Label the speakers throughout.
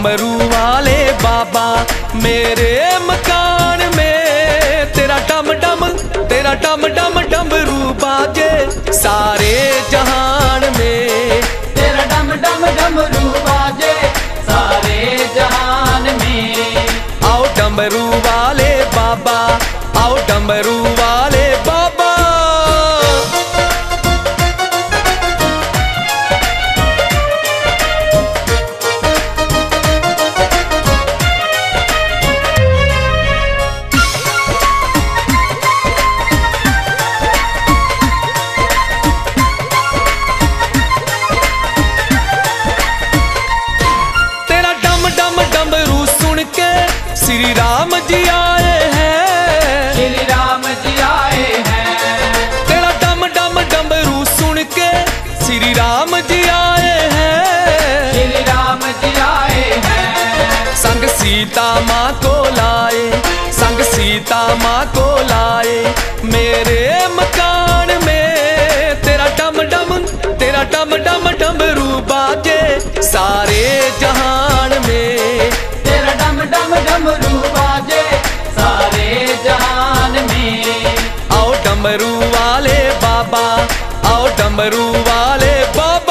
Speaker 1: डमरू वाले बाबा मेरे मकान में तेरा डम डम डमरू बाजे सारे जहान में।
Speaker 2: तेरा डम डम डमरू बाजे सारे जहान में।
Speaker 1: आओ डमरू वाले बाबा, आओ डमरू वाले बाबा। श्री राम जी आए हैं,
Speaker 2: श्री राम जी आए हैं।
Speaker 1: तेरा डम डम डमरू सुन के श्री राम जी आए हैं,
Speaker 2: श्री राम जी आए हैं।
Speaker 1: संग सीता माँ को लाए, संग सीता माँ को लाए मेरे मकान में। तेरा डम डम डमरू बाजे सारे जहान में।
Speaker 2: तेरा डम डम डमरू बाजे सारे जहान में।
Speaker 1: आओ डमरू वाले बाबा, आओ डमरू वाले बाबा।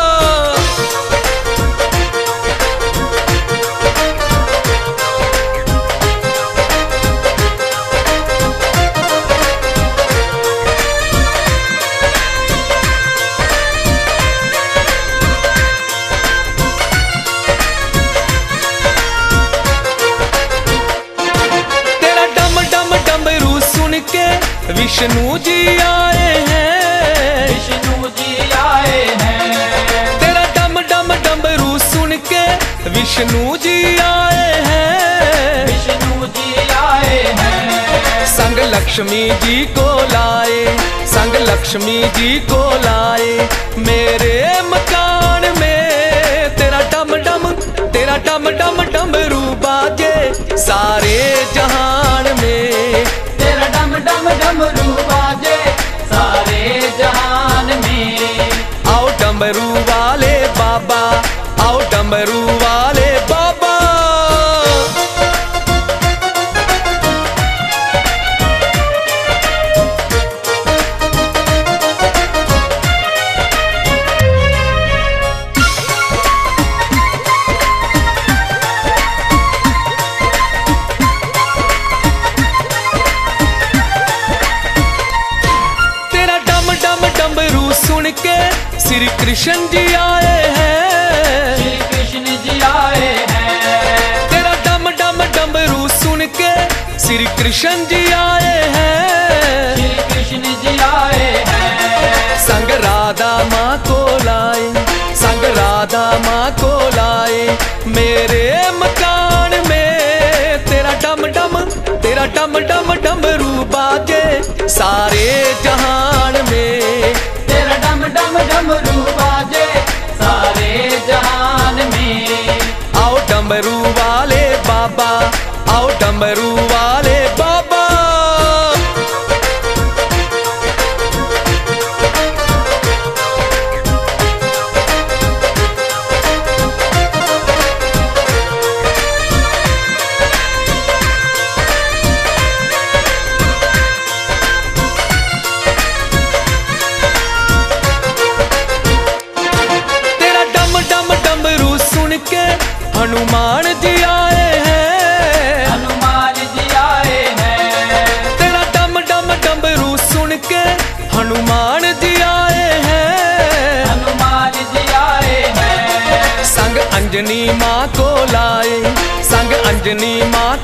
Speaker 1: विष्णु जी आए हैं,
Speaker 2: विष्णु जी आए हैं।
Speaker 1: तेरा डम डम डमरू सुन के विष्णु जी आए हैं,
Speaker 2: विष्णु जी आए हैं।
Speaker 1: संग लक्ष्मी जी को लाए, संग लक्ष्मी जी को लाए मेरे मकान में। तेरा डम डम डमरू बाजे सारे जहान में।
Speaker 2: तेरा डम डम डमरू बाजे सारे जहान में।
Speaker 1: आओ डमरू वाले बाबा, आओ डमरू वाले बाबा। श्री कृष्ण जी आए हैं,
Speaker 2: श्री कृष्ण जी आए हैं।
Speaker 1: तेरा डम डम डमरू सुन के श्री कृष्ण जी आए हैं,
Speaker 2: श्री कृष्ण जी आए हैं।
Speaker 1: संग राधा माँ को लाए, संग राधा माँ को लाए मेरे मकान में। तेरा डम डम डमरू बाजे सारे जहान में।
Speaker 2: तेरा डम डम डमरू बाजे सारे जहान में।
Speaker 1: आओ डमरू वाले बाबा, आओ डमरू वाले बाबा। हनुमान जी आए हैं,
Speaker 2: हनुमान जी आए हैं।
Speaker 1: तेरा डम डम डमरू सुन के हनुमान जी आए हैं,
Speaker 2: हनुमान जी आए हैं।
Speaker 1: संग अंजनी माँ को लाए, संग अंजनी माँ